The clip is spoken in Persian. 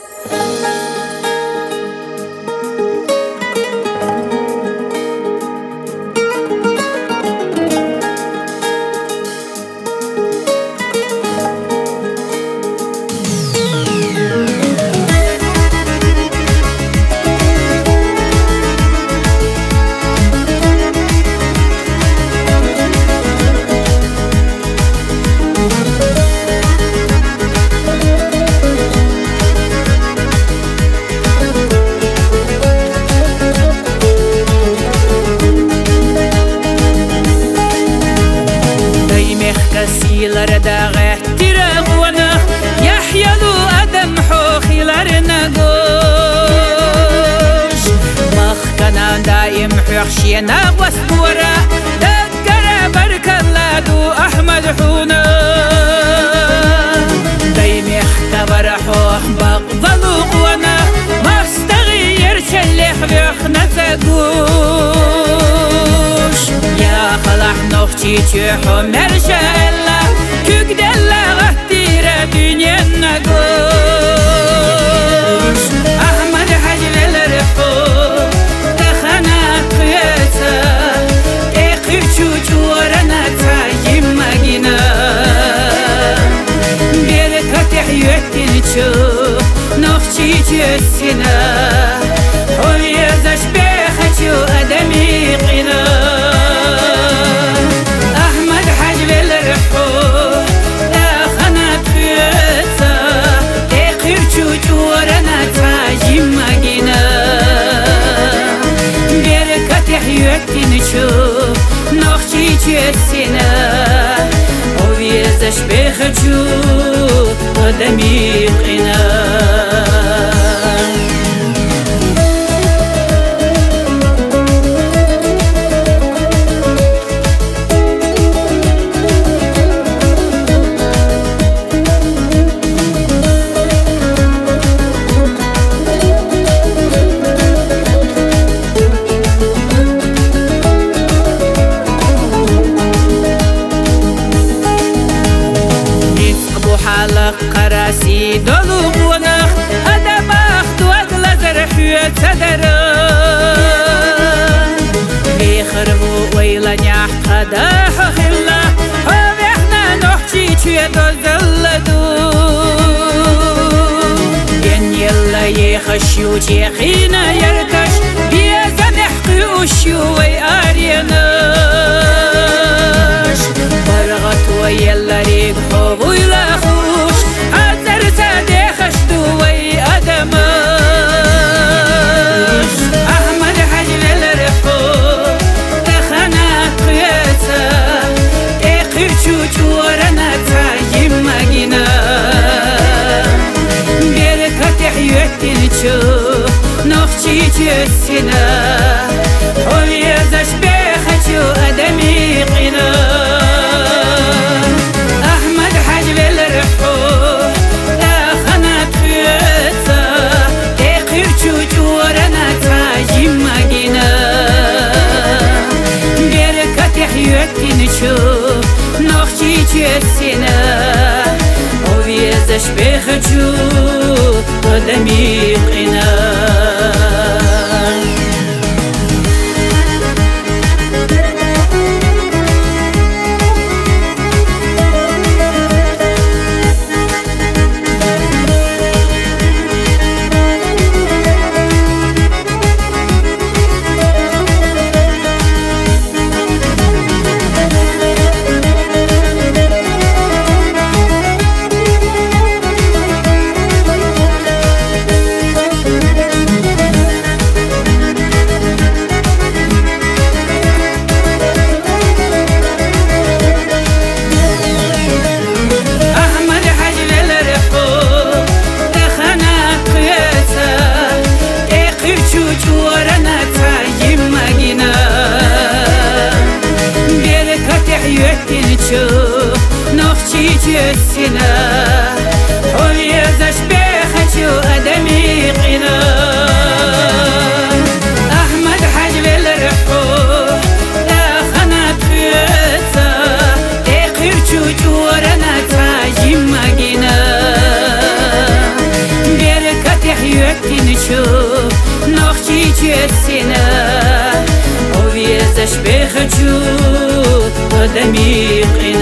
da tira wana yahyalu adam xoxilarna gosh makhkana daim xuxshina wasbura dakara barkaladu ahmad huna daim ikhtabar xox baqdalu wana mastagir chalih bikhna tagush ya khalah nokhchi chuhmer shalla Kügdella ghtira dünyanna gosh Ahmad hajleler ho Dakhana qiyasa Eqir chuchurana tajim magina Berkat hiyattin chu Nokhchi chusina Hoya zash behachu adami qina Ahmad hajleler ho Nokhchi chesina Oviezash behachu Adami qina قراسي دلوب ونخ أدباخ دواد لزر حيات سدرا بيخربو ويلا نيح قداح خلا وبيحنا نحجي تشيدو الزلدو ين يلا يخشيو تيخينا يرتش بيزا نحقي وشيو وياريناش برغت ويلا ريق حوب ويلا Ahmad hajleler ho Dakhana qiyasa Eqir chuchurana tajim magina Berkat hiyattin chu Nokhchi chusina Hoya zash behachu adami qina Ahmad hajleler ho Nokhchi chesina Oviezash behachu Adami qina Nokhchi chesina Oviezash behachu adami qina Ahmad hajleler ho Dakhana qiyasa Eqir chuchurana tajim magina Berkat تشبيخ جو آدمی قینا